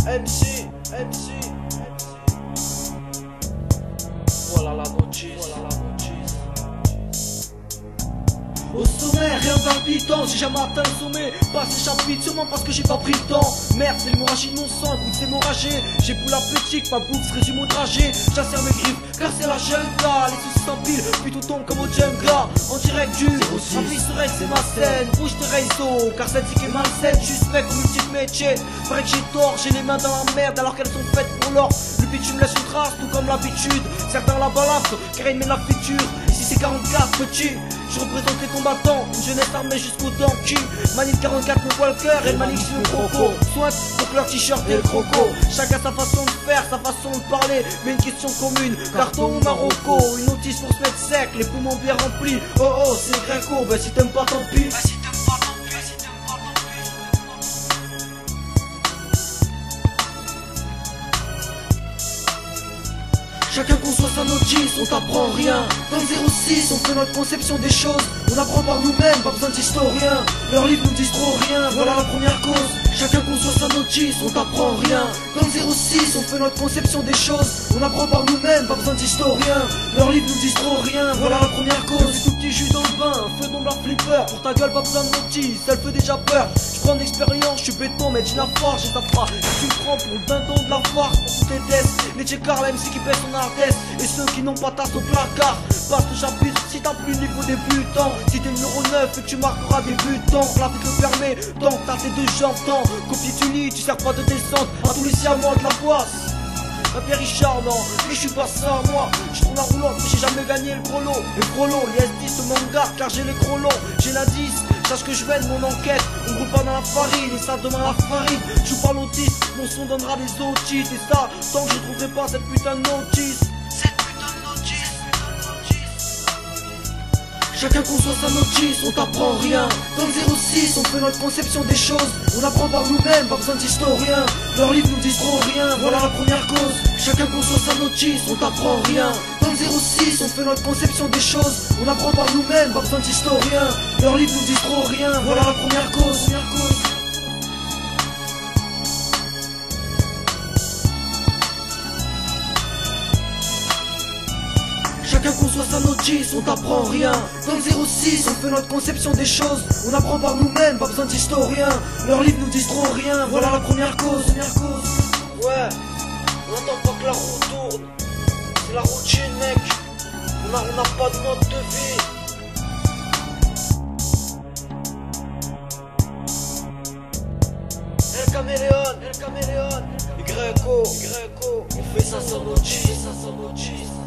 MC, MC. Voilà la notice, voilà la notice. Au sommet, rien de palpitant, j'ai jamais atteint le sommet. Passé chapitre, sûrement parce que j'ai pas pris le temps. Merde, c'est l'hémorragie de mon sang, écoute c'est hémorragique. J'ai pour l'appétit, ma bouffe se résume au trajet. J'assère mes griffes, car c'est la jungle. Les soucis s'empilent, puis tout tombe comme au jungle. En direct du Rempli serait c'est ma scène. Bouge tes réseaux, car cette zik est malsaine. J'suis fait comme une petite métier. Paraît que j'ai tort, j'ai les mains dans la merde alors qu'elles sont faites pour l'or. Le bitume laisse une trace, tout comme l'habitude. Certains la balafrent, car ils mettent la friture. Ici c'est 44 petits. Je représente les combattants, une jeunesse armée jusqu'au dents qui Manif 44 me voit le cœur et Malik sur le croco. Soit pour que leur t-shirt et le croco. Chacun sa façon de faire, sa façon de parler. Mais une question commune, carton ou Marocco. Une notice pour se mettre sec, les poumons bien remplis. Oh oh, c'est Gréco, bah si t'aimes pas tant pis. Chacun conçoit sa notice, on t'apprend rien. Dans le 06, on fait notre conception des choses. On apprend par nous-mêmes, pas besoin d'historiens. Leurs livres nous disent trop rien, voilà la première cause. Chacun conçoit sa notice, on t'apprend rien. Dans le 06, on fait notre conception des choses. On apprend par nous-mêmes, pas besoin d'historiens. Leurs livres nous disent trop rien, voilà la première cause. Tout petit jus dans le bain, feu d'ombre la flipper. Pour ta gueule, pas besoin de notice, elle fait déjà peur. Je prends d'expérience, je suis béton, mais j'ai la force, j'ai ta phrase. Tu me prends pour le dindon de la farce, pour tous tes tests. Les checkers, la MC qui pèse son artiste. Et ceux qui n'ont pas tasse au placard. Passe le chapitre si t'as plus le niveau débutant. Si t'es numéro 9 et tu marqueras débutant. La vie te le permet, tant que t'as tes deux jambes, tant copier tu lis, tu sers pas de descente. À tous les siamois de la poisse. Un Pierre Richard, non, mais je suis pas ça, moi. Je tourne la roulante, mais j'ai jamais gagné le gros lot. Le gros lot, les S10 se m'en garde, car j'ai les gros lots. J'ai l'indice, sache que je mène mon enquête. On roule pas dans la farine, et ça demain la farine. Je parle autiste, mon son donnera des otites. Et ça, tant que je trouverai pas cette putain de notice. Chacun conçoit sa notice, on t'apprend rien. Dans le 06, on fait notre conception des choses. On apprend par nous-mêmes, pas besoin d'historiens. Leurs livres nous disent trop rien, voilà la première cause. Chacun conçoit sa notice, on t'apprend rien. Dans le 06, on fait notre conception des choses. On apprend par nous-mêmes, pas besoin d'historiens. Leurs livres nous disent trop rien, voilà la première cause. Chacun conçoit sa notice, on t'apprend rien. Dans le 06, on fait notre conception des choses. On apprend par nous-mêmes, pas besoin d'historiens. Leurs livres nous disent trop rien, voilà la première cause. Ouais, on attend pas que la roue tourne. C'est la routine, mec. On n'a pas de mode de vie. El caméléon, Gréco, on fait ça sans notice,